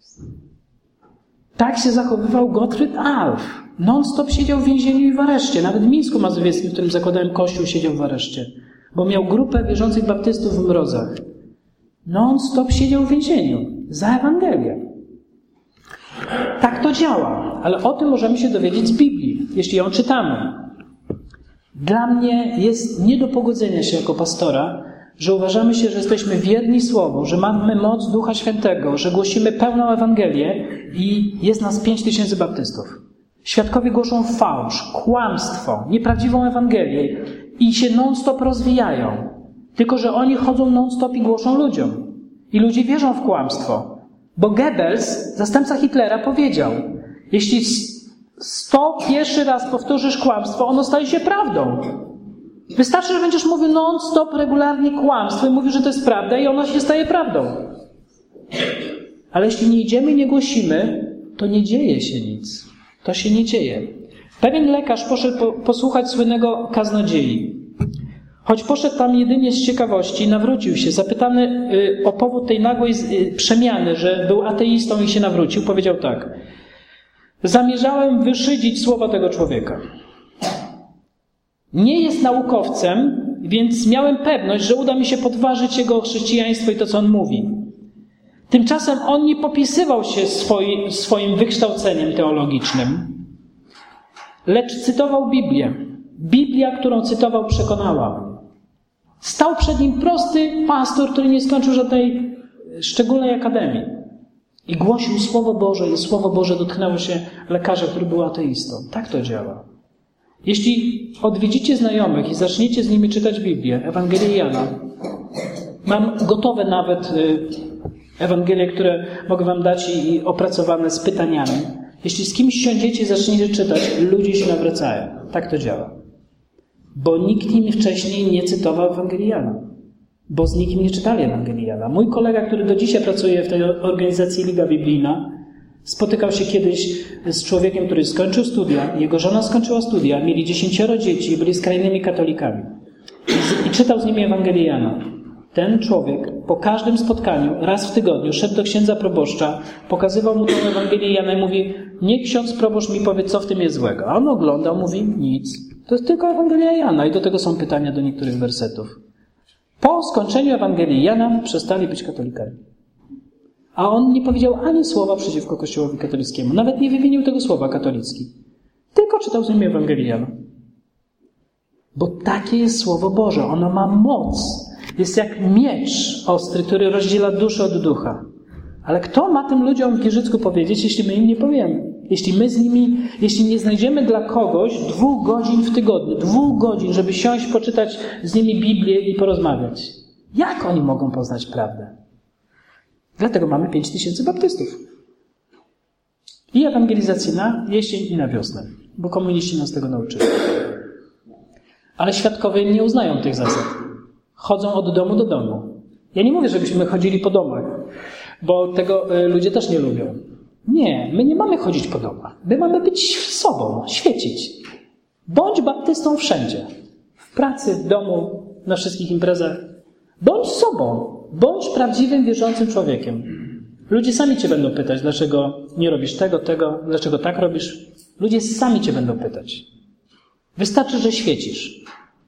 Tak się zachowywał Gottfried Alf. Non-stop siedział w więzieniu i w areszcie. Nawet w Mińsku Mazowieckim, w którym zakładałem kościół, siedział w areszcie. Bo miał grupę wierzących baptystów w Mrozach. Non-stop siedział w więzieniu. Za Ewangelię. Tak to działa. Ale o tym możemy się dowiedzieć z Biblii, jeśli ją czytamy. Dla mnie jest nie do pogodzenia się jako pastora, że uważamy się, że jesteśmy wierni Słowu, że mamy moc Ducha Świętego, że głosimy pełną Ewangelię i jest nas 5000 baptystów. Świadkowie głoszą fałsz, kłamstwo, nieprawdziwą Ewangelię i się non-stop rozwijają. Tylko że oni chodzą non-stop i głoszą ludziom. I ludzie wierzą w kłamstwo. Bo Goebbels, zastępca Hitlera, powiedział: jeśli 101 raz powtórzysz kłamstwo, ono staje się prawdą. Wystarczy, że będziesz mówił non-stop, regularnie kłamstwo i mówisz, że to jest prawda i ono się staje prawdą. Ale jeśli nie idziemy i nie głosimy, to nie dzieje się nic. To się nie dzieje. Pewien lekarz poszedł posłuchać słynnego kaznodziei. Choć poszedł tam jedynie z ciekawości, nawrócił się. Zapytany o powód tej nagłej przemiany, że był ateistą i się nawrócił, powiedział tak: zamierzałem wyszydzić słowa tego człowieka. Nie jest naukowcem, więc miałem pewność, że uda mi się podważyć jego chrześcijaństwo i to, co on mówi. Tymczasem on nie popisywał się swoim wykształceniem teologicznym, lecz cytował Biblię. Biblia, którą cytował, przekonała mnie. Stał przed nim prosty pastor, który nie skończył żadnej szczególnej akademii. I głosił Słowo Boże i Słowo Boże dotknęło się lekarza, który był ateistą. Tak to działa. Jeśli odwiedzicie znajomych i zaczniecie z nimi czytać Biblię, Ewangelię Jana, mam gotowe nawet Ewangelie, które mogę wam dać i opracowane z pytaniami. Jeśli z kimś siądziecie i zaczniecie czytać, ludzie się nawracają. Tak to działa. Bo nikt im wcześniej nie cytował Ewangelii Jana. Bo z nikim nie czytali Ewangelii Jana. Mój kolega, który do dzisiaj pracuje w tej organizacji Liga Biblijna, spotykał się kiedyś z człowiekiem, który skończył studia, jego żona skończyła studia, mieli 10 dzieci i byli skrajnymi katolikami. I czytał z nimi Ewangelię Jana. Ten człowiek po każdym spotkaniu, raz w tygodniu, szedł do księdza proboszcza, pokazywał mu tę Ewangelię Jana i mówi: niech ksiądz proboszcz mi powie, co w tym jest złego. A on oglądał, mówi: nic. To jest tylko Ewangelia Jana. I do tego są pytania do niektórych wersetów. Po skończeniu Ewangelii Jana przestali być katolikami. A on nie powiedział ani słowa przeciwko Kościołowi katolickiemu. Nawet nie wymienił tego słowa katolicki. Tylko czytał z nimi Ewangelię Jana. Bo takie jest Słowo Boże. Ono ma moc. Jest jak miecz ostry, który rozdziela duszę od ducha. Ale kto ma tym ludziom w Giżycku powiedzieć, jeśli my im nie powiemy? Jeśli nie znajdziemy dla kogoś 2 godzin w tygodniu, 2 godzin, żeby siąść, poczytać z nimi Biblię i porozmawiać. Jak oni mogą poznać prawdę? Dlatego mamy 5000 baptystów. I ewangelizację na jesień i na wiosnę. Bo komuniści nas tego nauczyli. Ale świadkowie nie uznają tych zasad. Chodzą od domu do domu. Ja nie mówię, żebyśmy chodzili po domach, bo tego ludzie też nie lubią. Nie, my nie mamy chodzić po domach. My mamy być sobą, świecić. Bądź baptystą wszędzie. W pracy, w domu, na wszystkich imprezach. Bądź sobą. Bądź prawdziwym, wierzącym człowiekiem. Ludzie sami cię będą pytać, dlaczego nie robisz tego, dlaczego tak robisz. Ludzie sami cię będą pytać. Wystarczy, że świecisz.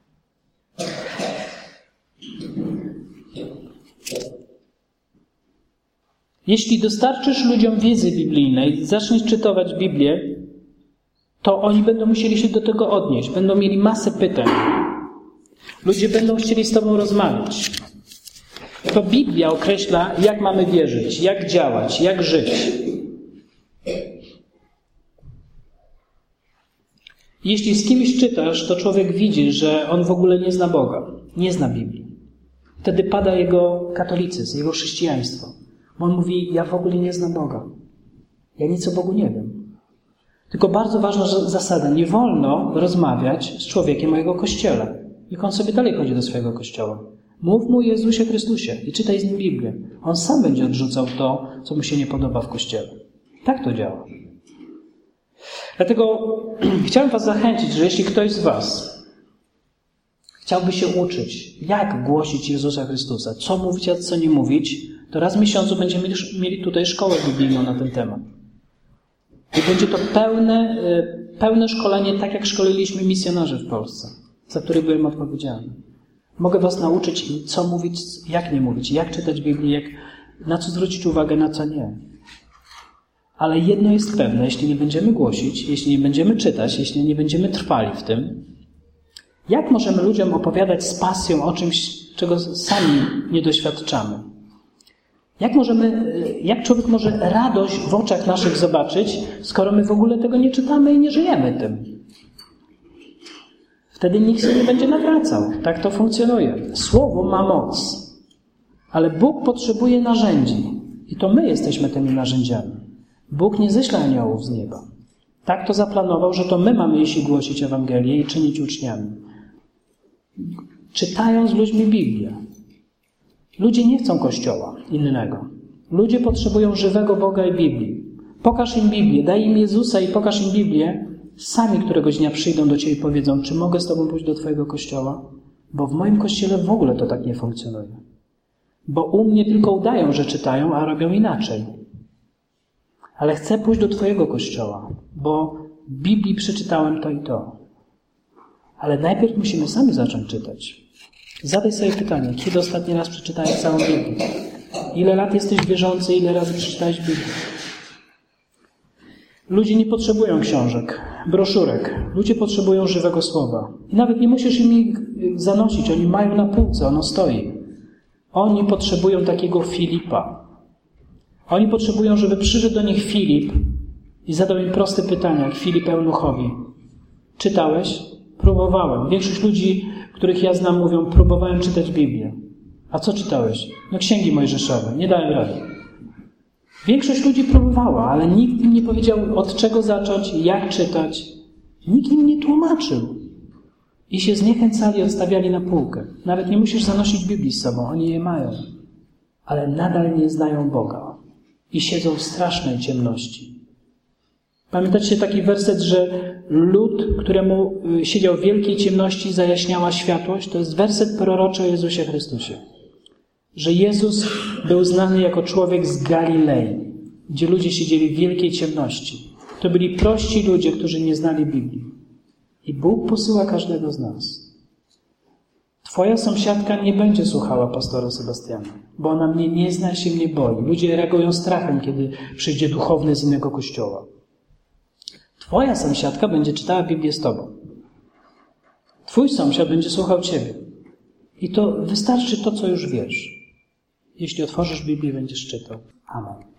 Jeśli dostarczysz ludziom wiedzy biblijnej, zaczniesz czytować Biblię, to oni będą musieli się do tego odnieść. Będą mieli masę pytań. Ludzie będą chcieli z tobą rozmawiać. To Biblia określa, jak mamy wierzyć, jak działać, jak żyć. Jeśli z kimś czytasz, to człowiek widzi, że on w ogóle nie zna Boga, nie zna Biblii. Wtedy pada jego katolicyzm, jego chrześcijaństwo. Bo on mówi: ja w ogóle nie znam Boga. Ja nic o Bogu nie wiem. Tylko bardzo ważna zasada. Nie wolno rozmawiać z człowiekiem o jego kościele. Niech on sobie dalej chodzi do swojego kościoła. Mów mu o Jezusie Chrystusie i czytaj z nim Biblię. On sam będzie odrzucał to, co mu się nie podoba w kościele. Tak to działa. Dlatego chciałem was zachęcić, że jeśli ktoś z was chciałby się uczyć, jak głosić Jezusa Chrystusa, co mówić, a co nie mówić, to raz w miesiącu będziemy mieli tutaj szkołę biblijną na ten temat. I będzie to pełne szkolenie, tak jak szkoliliśmy misjonarzy w Polsce, za których byłem odpowiedzialny. Mogę was nauczyć, co mówić, jak nie mówić, jak czytać Biblię, na co zwrócić uwagę, na co nie. Ale jedno jest pewne, jeśli nie będziemy głosić, jeśli nie będziemy czytać, jeśli nie będziemy trwali w tym, jak możemy ludziom opowiadać z pasją o czymś, czego sami nie doświadczamy? Jak człowiek może radość w oczach naszych zobaczyć, skoro my w ogóle tego nie czytamy i nie żyjemy tym? Wtedy nikt się nie będzie nawracał. Tak to funkcjonuje. Słowo ma moc. Ale Bóg potrzebuje narzędzi. I to my jesteśmy tymi narzędziami. Bóg nie ześle aniołów z nieba. Tak to zaplanował, że to my mamy iść i głosić Ewangelię i czynić uczniami. Czytają z ludźmi Biblię. Ludzie nie chcą kościoła innego. Ludzie potrzebują żywego Boga i Biblii. Pokaż im Biblię, daj im Jezusa i pokaż im Biblię. Sami któregoś dnia przyjdą do ciebie i powiedzą: czy mogę z tobą pójść do twojego kościoła? Bo w moim kościele w ogóle to tak nie funkcjonuje. Bo u mnie tylko udają, że czytają, a robią inaczej. Ale chcę pójść do twojego kościoła, bo w Biblii przeczytałem to i to. Ale najpierw musimy sami zacząć czytać. Zadaj sobie pytanie, kiedy ostatni raz przeczytałeś całą Biblię? Ile lat jesteś wierzący, ile razy przeczytałeś Biblię? Ludzie nie potrzebują książek, broszurek. Ludzie potrzebują żywego słowa. I nawet nie musisz im zanosić. Oni mają na półce, ono stoi. Oni potrzebują takiego Filipa. Oni potrzebują, żeby przyszedł do nich Filip i zadał im proste pytania, jak Filip Eunuchowi. Czytałeś? Próbowałem. Większość ludzi, których ja znam, mówią, próbowałem czytać Biblię. A co czytałeś? No księgi mojżeszowe. Nie dałem rady. Większość ludzi próbowała, ale nikt im nie powiedział, od czego zacząć, jak czytać. Nikt im nie tłumaczył. I się zniechęcali, odstawiali na półkę. Nawet nie musisz zanosić Biblii z sobą, oni je mają. Ale nadal nie znają Boga. I siedzą w strasznej ciemności. Pamiętacie taki werset, że lud, któremu siedział w wielkiej ciemności, zajaśniała światłość? To jest werset proroczy o Jezusie Chrystusie. Że Jezus był znany jako człowiek z Galilei, gdzie ludzie siedzieli w wielkiej ciemności. To byli prości ludzie, którzy nie znali Biblii. I Bóg posyła każdego z nas. Twoja sąsiadka nie będzie słuchała pastora Sebastiana, bo ona mnie nie zna, się mnie boi. Ludzie reagują strachem, kiedy przyjdzie duchowny z innego kościoła. Twoja sąsiadka będzie czytała Biblię z tobą. Twój sąsiad będzie słuchał ciebie. I to wystarczy to, co już wiesz. Jeśli otworzysz Biblię, będziesz czytał. Amen.